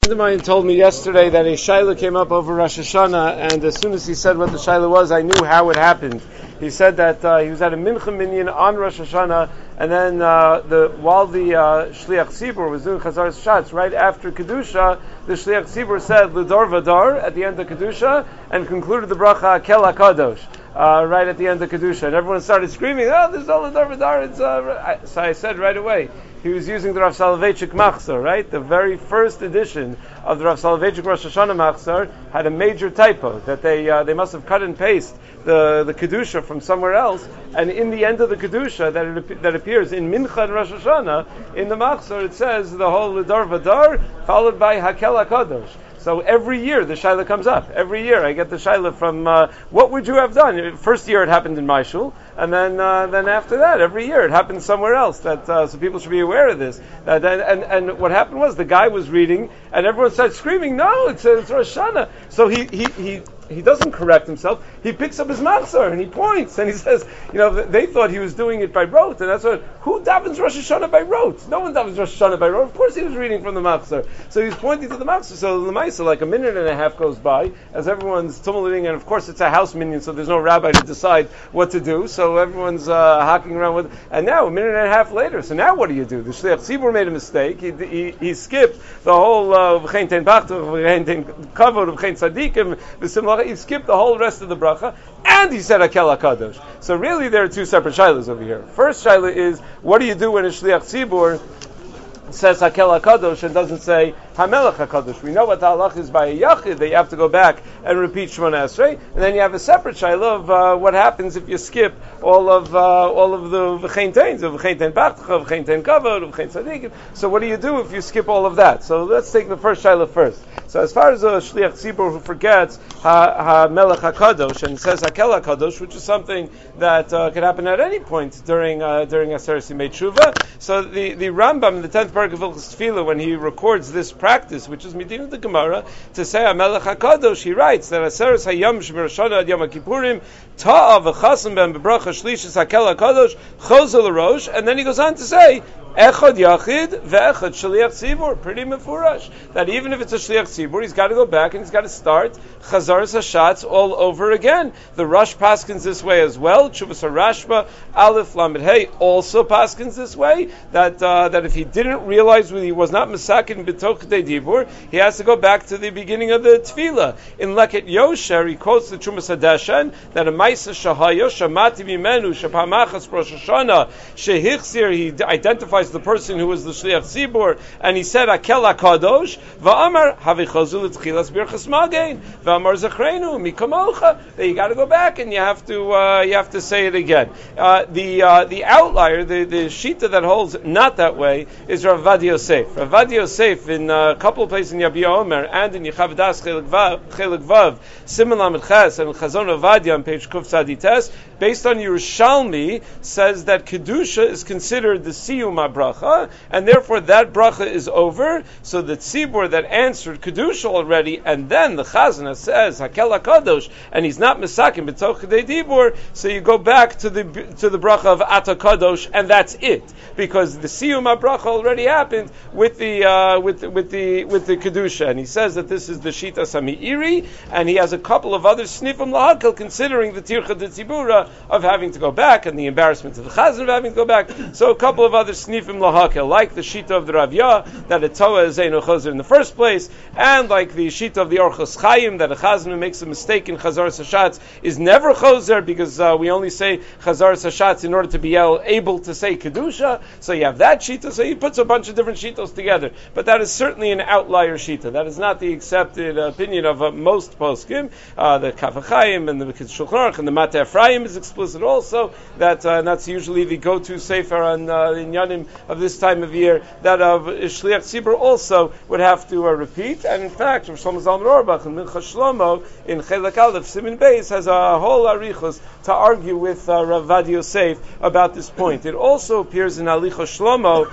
friend of mine told me yesterday that a shaila came up over Rosh Hashanah, and as soon as he said what the shaila was, I knew how it happened. He said that he was at a mincha minyan on Rosh Hashanah, and then while the Shliach Tzibur was doing Chazar Shatz, right after Kedusha, the Shliach Tzibur said L'dor Vadar at the end of Kedusha, and concluded the bracha Kel HaKadosh. Right at the end of Kedusha, and everyone started screaming, "Oh, there's no L'dor Vadar!" So I said right away, he was using the Rav Soloveitchik Machzor, right? The very first edition of the Rav Soloveitchik Rosh Hashanah Machzor had a major typo that they must have cut and pasted the Kedusha from somewhere else, and in the end of the Kedusha that appears in Mincha and Rosh Hashanah, in the Machzor it says the whole L'dor Vadar followed by Hakel HaKadosh. So every year the shaila comes up. Every year I get the shaila from what would you have done? First year it happened in my shul, and then after that, every year it happened somewhere else. That so people should be aware of this. And what happened was the guy was reading, and everyone started screaming, "No, it's Rosh Hashanah." So he doesn't correct himself. He picks up his machzor and he points and he says, they thought he was doing it by rote, and that's what. Who davens Rosh Hashanah by rote? No one davens Rosh Hashanah by rote. Of course, he was reading from the machzor. So he's pointing to the machzor. So the ma'aser, like a minute and a half goes by as everyone's tumulating, and of course it's a house minyan, so there's no rabbi to decide what to do. So everyone's hocking around with. And now a minute and a half later, so now what do you do? The Shliach Tzibur made a mistake. He skipped the whole v'chein ten bachtur, v'chein ten kavod, v'chein tzadikim, v'simlacha. He skipped the whole rest of the bracha, and he said Hakel HaKadosh. So really there are two separate shaylas over here. First shayla is, what do you do when a Shliach Tzibur says Hakel HaKadosh and doesn't say HaMelech HaKadosh? We know what the halach is by a yachid, that you have to go back and repeat Shemona Esrei, and then you have a separate shayla of what happens if you skip all of the v'chein teins, of v'chein ten bachtur, v'chein ten kavod, v'chein tzadikim. So what do you do if you skip all of that? So let's take the first shayla first. So as far as a Shliach Tzibur who forgets HaMelech HaKadosh and says Hakel HaKadosh, which is something that could happen at any point during Aseret Yimei Tshuva. So the Rambam in the 10th paragraph of Hilchos Tefillah, when he records this practice, which is Medina the Gemara, to say HaMelech HaKadosh, he writes that Aseret Hayam Shemir Shana Ad Yom HaKippurim Ta'a V'chasam Ben Bebracha Shlishis Hakel HaKadosh Chozel Rosh, and then he goes on to say Echad Yachid ve'Echad Shliach Tzibur. Pretty mefurash that even if it's a Shliach Tzibur, he's got to go back and he's got to start Chazaras Hashatz all over again. The Rosh paskins this way as well. Chuvas HaRashba Aleph Lamed Hey also paskins this way. That if he didn't realize he was not Mesakin B'toch Dei Dibur, he has to go back to the beginning of the Tefillah. In Leket Yosher, he quotes the Chumas Hadeshen that a Maisa Shahayo Shamati Mimenu Shapamachas Rosh Hashanah Shehichzir. He identifies the person who was the Shliach Tzibur, and he said Hakel HaKadosh va'amar havichozu l'tchilas birchas magen va'amar zachreinu mikamolcha. That you got to go back and you have to say it again. The outlier, the shita that holds not that way is Rav Ovadia Yosef. Rav Ovadia Yosef in a couple of places in Yabia Omer and in Yechav Das Chelik Vav Siman Lamed Ches and Chazon Ovadia on page Kuf Tzadites, based on Yerushalmi, says that Kedusha is considered the Siyum bracha, and therefore that bracha is over. So the tzibur that answered kedusha already, and then the chazana says Hakel HaKadosh, and he's not mesakim b'toch kedei dibur. So you go back to the bracha of Ata Kadosh, and that's it, because the siyum bracha already happened with the kedusha. And he says that this is the shita Sami'iri, and he has a couple of other snifim lahakel, considering the tircha de tzibura of having to go back and the embarrassment of the chazan of having to go back. So a couple of other snifim lahakel, like the shita of the Rav Yah, that a toa is eino chazer in the first place, and like the shita of the Orchos Chaim, that a chazan who makes a mistake in Chazaras Hashatz is never chazer, because we only say Chazaras Hashatz in order to be able to say Kedusha. So you have that shita, so he puts a bunch of different shitos together. But that is certainly an outlier shita. That is not the accepted opinion of most poskim. The Kaf HaChaim and the Shulchan Aruch and the Mateh Ephraim is explicit also, that that's usually the go-to sefer on in Yanim of this time of year, that of Shliach Tzibur also would have to repeat. And in fact, Rav Shlomo Zalman Auerbach in Minchas Shlomo in Chelek Aleph Siman Beis has a whole arichos to argue with Rav Ovadia Yosef about this point. It also appears in Alichos Shlomo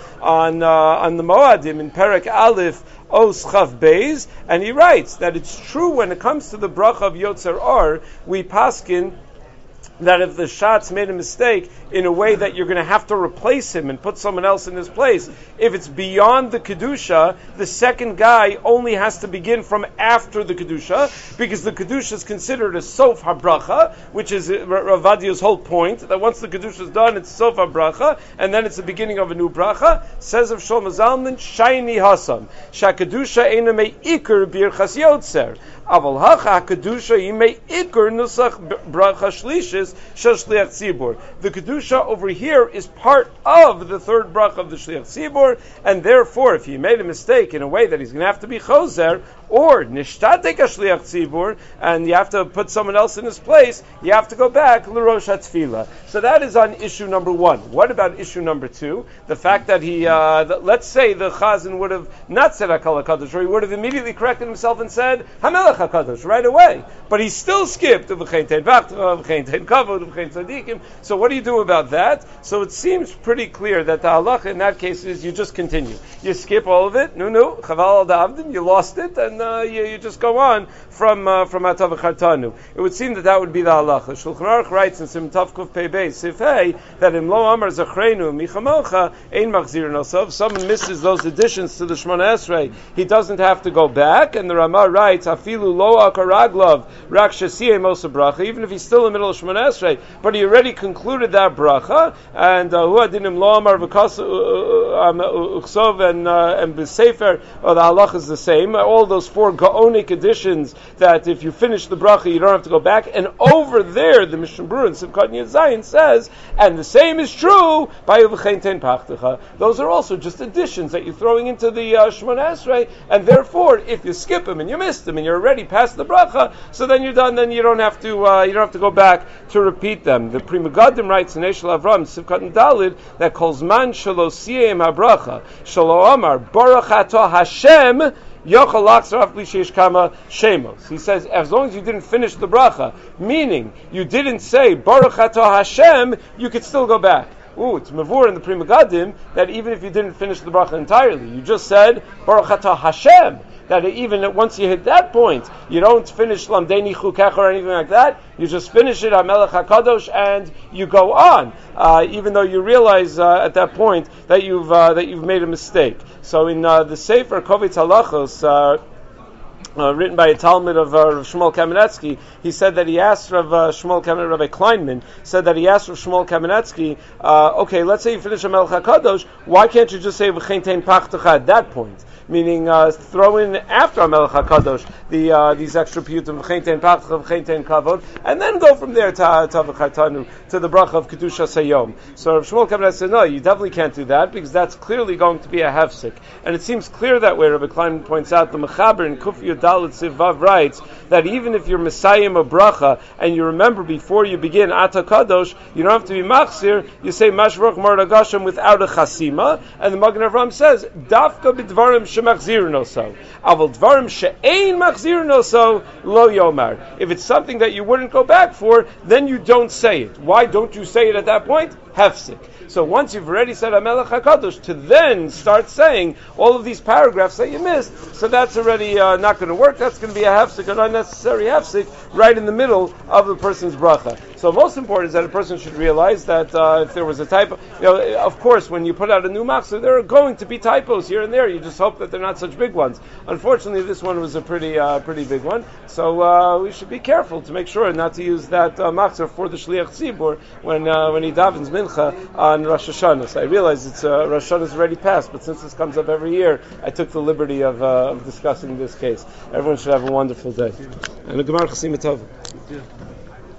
on the Moadim in Perek Aleph Os Chav Beis, and he writes that it's true when it comes to the bracha of Yotzer Or, we paskin that if the Shatz made a mistake in a way that you're going to have to replace him and put someone else in his place, if it's beyond the Kedusha, the second guy only has to begin from after the Kedusha, because the Kedusha is considered a Sof HaBracha, which is Rav Vadia's whole point, that once the Kedusha is done, it's Sof HaBracha, and then it's the beginning of a new Bracha. Says of Shlomo Zalman, Shayni Hasam, Sha'Kedusha Eina Me'ikr Birchas Yotzer, Aval Hacha HaKedusha Yimei Ikr Nusach Bracha Shlishis Shel Shliach Tzibur. The Kedusha over here is part of the third bracha of the Shliach Tzibur, and therefore, if he made a mistake in a way that he's going to have to be Choser, or Nishtatek HaShliach Tzibur, and you have to put someone else in his place, you have to go back L'Rosh HaTfilah. So that is on issue number 1. What about issue number 2? The fact that he, let's say the Chazan would have not said HaKol HaKadosh, or he would have immediately corrected himself and said HaMelech HaKadosh right away. But he still skipped V'chein Tein Bachtra, V'chein Tein Kavod, V'chein Tzadikim. So what do you do about that? So it seems pretty clear that the halacha in that case is you just continue. You skip all of it, Chaval al Da'avdim, you lost it, and you just go on from Atav V'chartanu. It would seem that would be the halacha. Shulchan Aruch writes in Sim Tav Kuf Pei Beis Sif Hey that in Lo Amar Zachrenu Michamocha Ein Machzir Nosov. If someone misses those additions to the Shemona Esrei, he doesn't have to go back. And the Ramah writes Afilu Lo Akaraglav Rak Shasiyeh Mosa Bracha. Even if he's still in the middle of Shemona Esrei, but he already concluded that bracha. And Hu Adinim Lo Amar V'Kas Uchsov and B'Sefer. The halacha is the same. All those 4 Gaonic additions that if you finish the bracha, you don't have to go back. And over there, the Mishnah Berurah in Simchat Yud Zayin says, and the same is true by V'chein Tein Pachtecha. Those are also just additions that you're throwing into the Shemona Esrei, and therefore, if you skip them and you missed them and you're already past the bracha, so then you're done. Then you don't have to go back to repeat them. The Pri Megadim writes in Eshel Avram Simchat and Dalid that Kolzman Shelo Siyem HaBracha Shelo Amar Baruch Atah Hashem. He says, as long as you didn't finish the bracha, meaning you didn't say Baruch Atah Hashem, you could still go back. It's mavur in the Pri Megadim that even if you didn't finish the bracha entirely, you just said Baruch Atah Hashem. That even once you hit that point, you don't finish Lamdeni Chukech or anything like that. You just finish it HaMelech HaKadosh and you go on, even though you realize at that point that you've made a mistake. So in the Sefer Kovetz Halachos, written by a Talmud of Rav Shmuel Kamenetsky, he said that he asked Rabbi Kleinman, said that he asked Rav Shmuel Kamenetsky, okay, let's say you finish HaMelech HaKadosh, why can't you just say V'chein Tein Pachtecha at that point? Meaning throw in after HaMelech HaKadosh these extra piyutim V'chein Tein Pachtecha, V'chein Tein Kavod, and then go from there to V'chartanu, to the bracha of Kedusha Sayom. So Rav Shmuel Kamenetsky said, no, you definitely can't do that, because that's clearly going to be a hefsek. And it seems clear that way. Rabbi Kleinman points out, the Mechaber in Kuf Yud Dalet Siv Vav writes that even if you're Messiah a bracha and you remember before you begin Ata Kadosh, you don't have to be Machzir, you say Mashroch Mardagashim without a Chasima, and the Magen Avraham says Dafka b'dvarim shemachzir noso, aval dvarim she'ein machzir noso lo yomar. If it's something that you wouldn't go back for, then you don't say it. Why don't you say it at that point? Hefsik. So once you've already said HaMelech HaKadosh, to then start saying all of these paragraphs that you missed, so that's already not going to work. That's going to be a hefsik, an unnecessary hefsik, right in the middle of the person's bracha. So most important is that a person should realize that if there was a typo, of course, when you put out a new machzor, there are going to be typos here and there. You just hope that they're not such big ones. Unfortunately, this one was a pretty big one. So we should be careful to make sure not to use that machzor for the Shliach Tzibur when he davens mincha on Rosh Hashanah. So I realize it's Rosh Hashanah is already passed, but since this comes up every year, I took the liberty of discussing this case. Everyone should have a wonderful day. And a Gemara Chasim Tov.